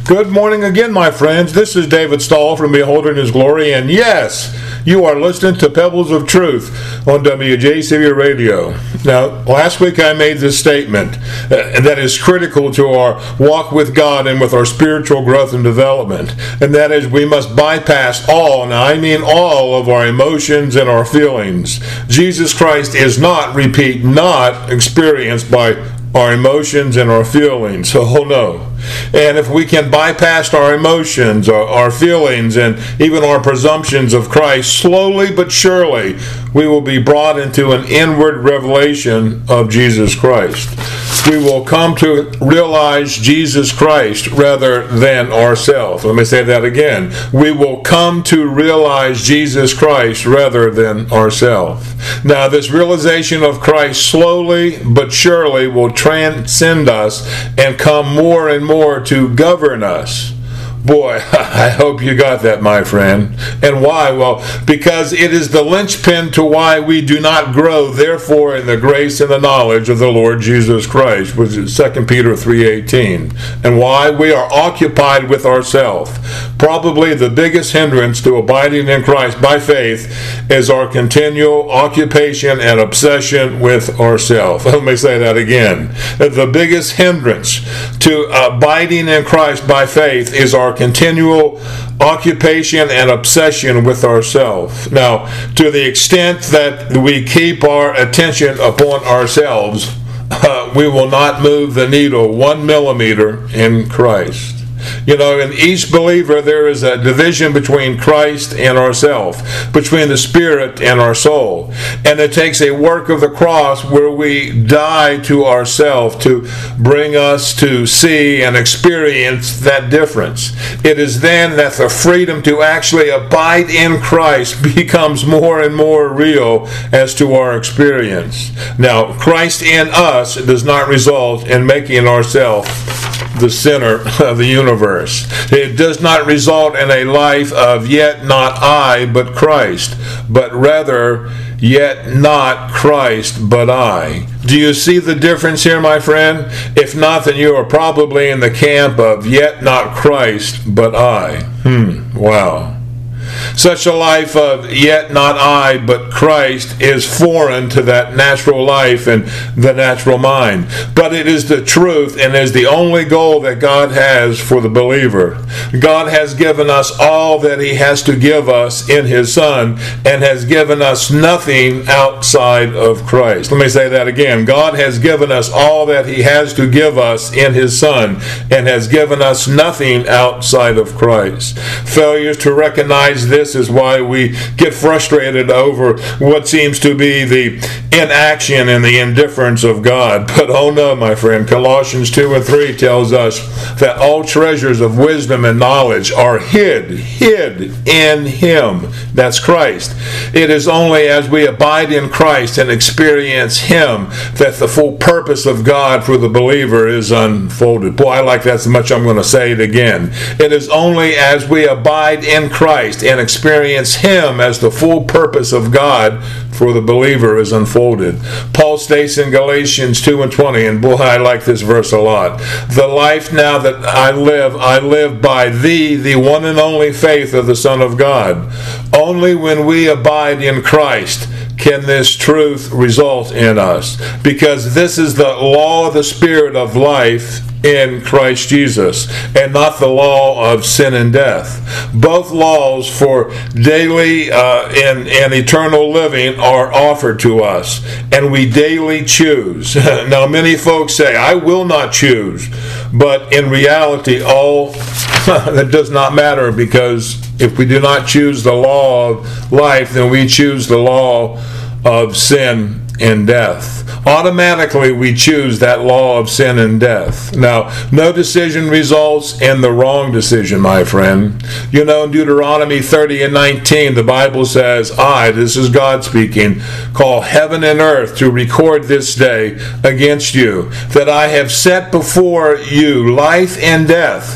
Good morning again, my friends. This is David Stahl from Beholding His Glory, and yes, you are listening to Pebbles of Truth on WJCV Radio. Now, last week I made this statement that is critical to our walk with God and with our spiritual growth and development, and that is we must bypass all, and I mean all, of our emotions and our feelings. Jesus Christ is not, repeat, not experienced by our emotions and our feelings. Oh no. And if we can bypass our emotions, our feelings, and even our presumptions of Christ, slowly but surely, we will be brought into an inward revelation of Jesus Christ. We will come to realize Jesus Christ rather than ourselves. Let me say that again. We will come to realize Jesus Christ rather than ourselves. Now, this realization of Christ slowly but surely will transcend us and come more and more to govern us. Boy, I hope you got that, my friend. And why? Well, because it is the linchpin to why we do not grow, therefore, in the grace and the knowledge of the Lord Jesus Christ, which is 2 Peter 3:18. And why? We are occupied with ourselves. Probably the biggest hindrance to abiding in Christ by faith is our continual occupation and obsession with ourselves. Let me say that again. The biggest hindrance to abiding in Christ by faith is our continual occupation and obsession with ourselves. Now, to the extent that we keep our attention upon ourselves, we will not move the needle 1 millimeter in Christ. You know, in each believer there is a division between Christ and ourselves, between the spirit and our soul. And it takes a work of the cross where we die to ourselves to bring us to see and experience that difference. It is then that the freedom to actually abide in Christ becomes more and more real as to our experience. Now, Christ in us does not result in making ourselves the center of the universe. It does not result in a life of yet not I, but Christ, but rather yet not Christ, but I. Do you see the difference here, my friend? If not, then you are probably in the camp of yet not Christ, but I. Wow. Such a life of yet not I, but Christ is foreign to that natural life and the natural mind. But it is the truth and is the only goal that God has for the believer. God has given us all that He has to give us in His Son and has given us nothing outside of Christ. Let me say that again. God has given us all that He has to give us in His Son and has given us nothing outside of Christ. Failures to recognize this is why we get frustrated over what seems to be the inaction and the indifference of God. But oh no, my friend, Colossians 2 and 3 tells us that all treasures of wisdom and knowledge are hid in Him. That's Christ. It is only as we abide in Christ and experience Him that the full purpose of God for the believer is unfolded. Boy, I like that so much I'm going to say it again. It is only as we abide in Christ and experience Him as the full purpose of God for the believer is unfolded. Paul states in Galatians 2 and 20, and boy, I like this verse a lot. The life now that I live by the one and only faith of the Son of God. Only when we abide in Christ can this truth result in us, because this is the law of the Spirit of life in Christ Jesus, and not the law of sin and death. Both laws for daily and eternal living are offered to us, and we daily choose. Now, many folks say, I will not choose, but in reality, all that does not matter, because if we do not choose the law of life, then we choose the law of sin and death. Automatically we choose that law of sin and death. Now, no decision results in the wrong decision, my friend. You know, in Deuteronomy 30 and 19, the Bible says, I, this is God speaking, call heaven and earth to record this day against you, that I have set before you life and death,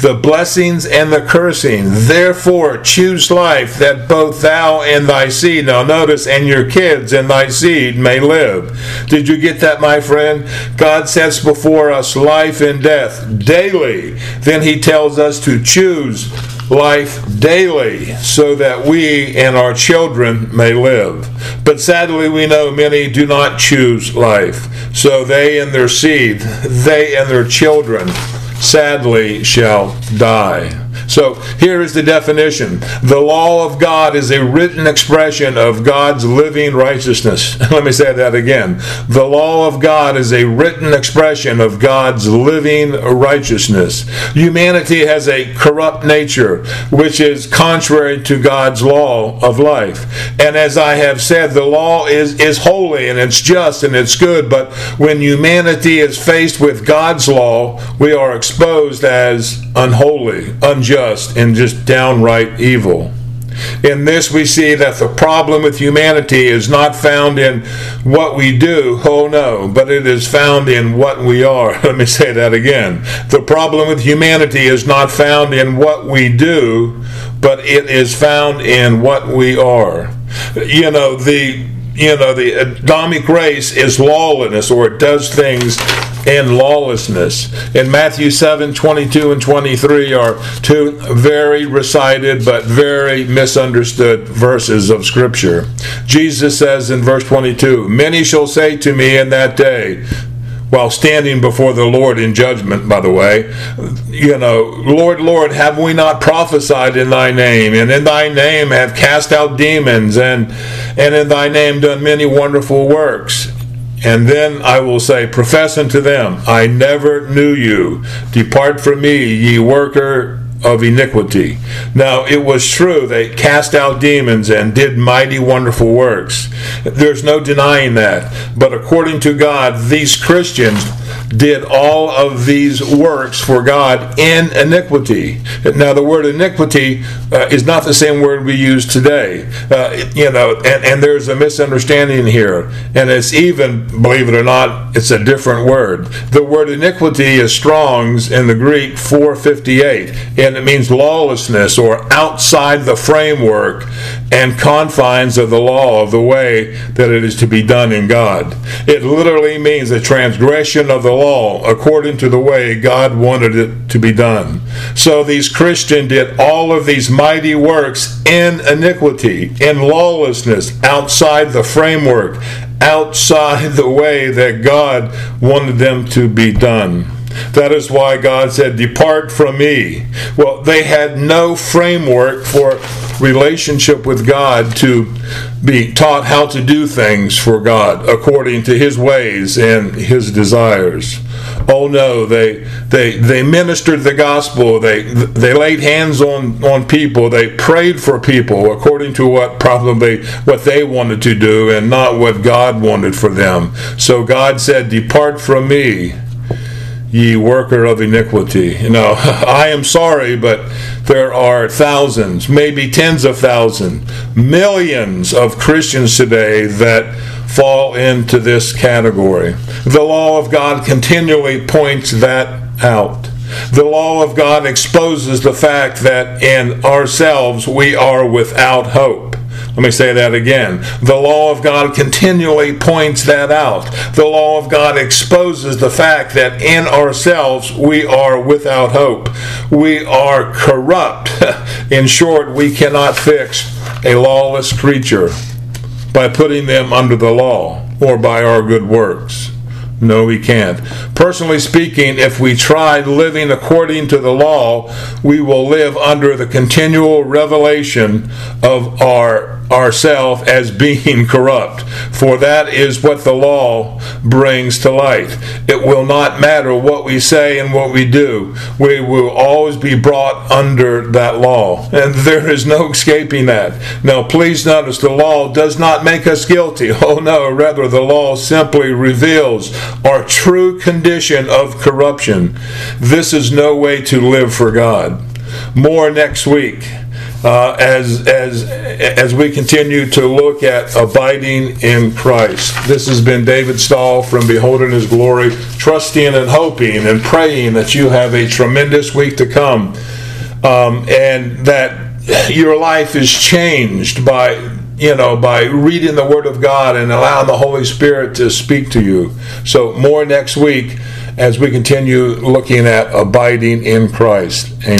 the blessings and the cursing. Therefore choose life, that both thou and thy seed," now notice, "and your kids and thy seed may live." Did you get that, my friend? God sets before us life and death daily. Then he tells us to choose life daily so that we and our children may live. But sadly, we know many do not choose life. So they and their seed, they and their children, sadly shall die. So here is the definition. The law of God is a written expression of God's living righteousness. Let me say that again. The law of God is a written expression of God's living righteousness. Humanity has a corrupt nature, which is contrary to God's law of life. And as I have said, the law is holy and it's just and it's good. But when humanity is faced with God's law, we are exposed as unholy, unjust, and just downright evil. In this we see that the problem with humanity is not found in what we do, oh no, but it is found in what we are. Let me say that again. The problem with humanity is not found in what we do, but it is found in what we are. The Adamic race is lawlessness, or it does things in lawlessness. In Matthew 7:22 and 23 are two very recited but very misunderstood verses of Scripture. Jesus says in verse 22, "Many shall say to me in that day," while standing before the Lord in judgment, by the way, "Lord, Lord, have we not prophesied in thy name, and in thy name have cast out demons, and in thy name done many wonderful works? And then I will say, profess unto them, I never knew you. Depart from me, ye worker of iniquity." Now, it was true, they cast out demons and did mighty wonderful works. There's no denying that. But according to God, these Christians did all of these works for God in iniquity. Now, the word iniquity is not the same word we use today. And there's a misunderstanding here. And it's even, believe it or not, it's a different word. The word iniquity is Strong's in the Greek 458, and it means lawlessness or outside the framework and confines of the law, of the way that it is to be done in God. It literally means a transgression of the law according to the way God wanted it to be done. So these Christians did all of these mighty works in iniquity, in lawlessness, outside the framework, outside the way that God wanted them to be done. That is why God said, "Depart from me." Well, they had no framework for relationship with God to be taught how to do things for God according to His ways and His desires. Oh no, they ministered the gospel. They laid hands on people. They prayed for people according to what they wanted to do and not what God wanted for them. So God said, "Depart from me, ye worker of iniquity." I am sorry, but there are thousands, maybe tens of thousands, millions of Christians today that fall into this category. The law of God continually points that out. The law of God exposes the fact that in ourselves we are without hope. Let me say that again. The law of God continually points that out. The law of God exposes the fact that in ourselves we are without hope. We are corrupt. In short, we cannot fix a lawless creature by putting them under the law or by our good works. No, we can't. Personally speaking, if we tried living according to the law, we will live under the continual revelation of ourselves as being corrupt. For that is what the law brings to light. It will not matter what we say and what we do. We will always be brought under that law. And there is no escaping that. Now, please notice the law does not make us guilty. Oh no, rather the law simply reveals our true condition of corruption. This is no way to live for God. More next week. as we continue to look at abiding in Christ. This has been David Stahl from Beholding His Glory, trusting and hoping and praying that you have a tremendous week to come, and that your life is changed by reading the Word of God and allowing the Holy Spirit to speak to you. So more next week as we continue looking at abiding in Christ. Amen.